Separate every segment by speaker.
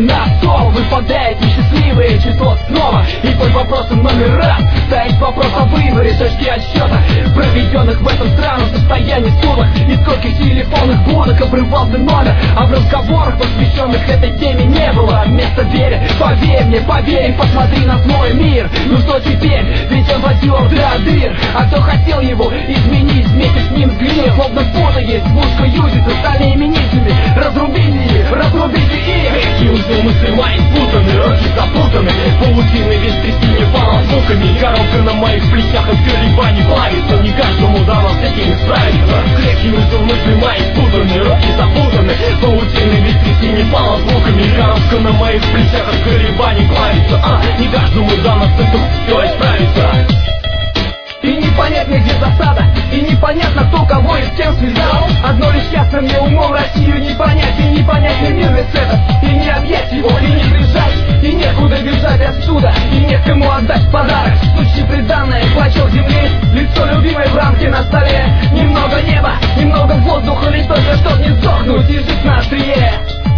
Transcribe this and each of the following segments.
Speaker 1: на стол. Выпадает несчастливое число снова, и под вопросом номер раз стоит вопрос о выборе. Точки отсчета, проведенных в этом странном состоянии суток. И скольких телефонных будок обрывался номер, а в разговорах, посвященных этой теме, не было места вере. Поверь мне, поверь, посмотри на свой мир. Ну что теперь, ведь он потер до дыр. А кто хотел его изменить, вместе с ним сгнил. Словно путаясь в узкой юзе с остальными нитями. Разрубите их.
Speaker 2: Эти узлы мысли мои спутаны, руки запутаны, паутины весь трясине полон звуками. Коробка на моих плечах от колебаний плавится, не каждому дано с этим справиться. Крепкий узел мысли мои спутаны, руки запутаны, паутины весь трясине полон звуками. Коробка на моих плечах от колебаний плавится, не каждому дано с этим все исправится.
Speaker 1: И непонятно, где засада, и непонятно, кто кого и с кем связал. Одно лишь ясно мне умом, Россию не понять, и непонятный мир весь этот. И не объять его, и не бежать, и некуда бежать отсюда, и нет кому отдать подарок. Сучьи приданное, клочок земли, лицо любимой в рамке на столе. Немного неба, немного воздуха, лишь только чтоб не сдохнуть и жить на острие.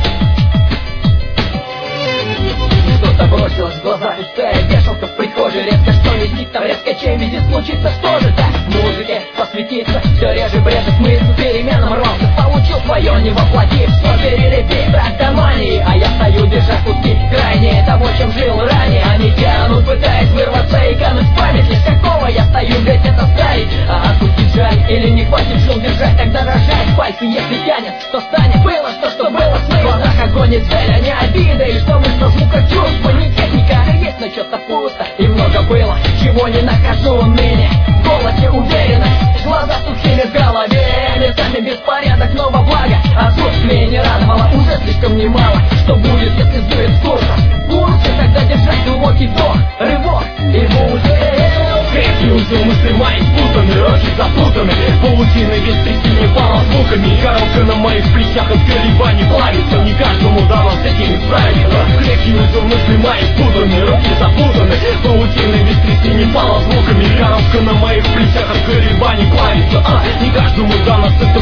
Speaker 1: Что-то бросилось в глаза, пустая вешалка в прихожей. Резко что висит там, резко чем видит случится. Что же так в музыке посвятиться? Все реже брежет мысль, переменам рвался. Получил свое, не воплотив, все перелепить трактомании. А я стою, держа куски крайнее того, чем жил ранее. Они тянут, пытаясь вырваться и кануть в память. Лишь какого я стою, ведь это ставить. А отпустить жаль, или не хватит жил держать, тогда рожать пальцы, если тянет, что станет. Было что было смысл. В глазах огонь и цель, а не обида. И что мысль звука чувства, не техника, а есть, но что-то пусто. И много было, чего не накажу ныне. В голосе уверенность, глаза сухими в голове. Местами беспорядок, но во благо отсутствие не радовало. Уже слишком немало, что будет, если сдует курса. Курсе тогда держать глубокий вдох, рывок и в уже.
Speaker 2: Крепкий узел мысли мои спутаны, руки запутаны, паутины весь трясине полон звуками. Коробка на моих плечах от колебаний плавится, не каждому дано с этим справиться. Крепкий узел мысли мои спутаны, руки запутаны, паутины весь трясине полон звуками. Коробка на моих плечах от колебаний плавится, не каждому дано с этим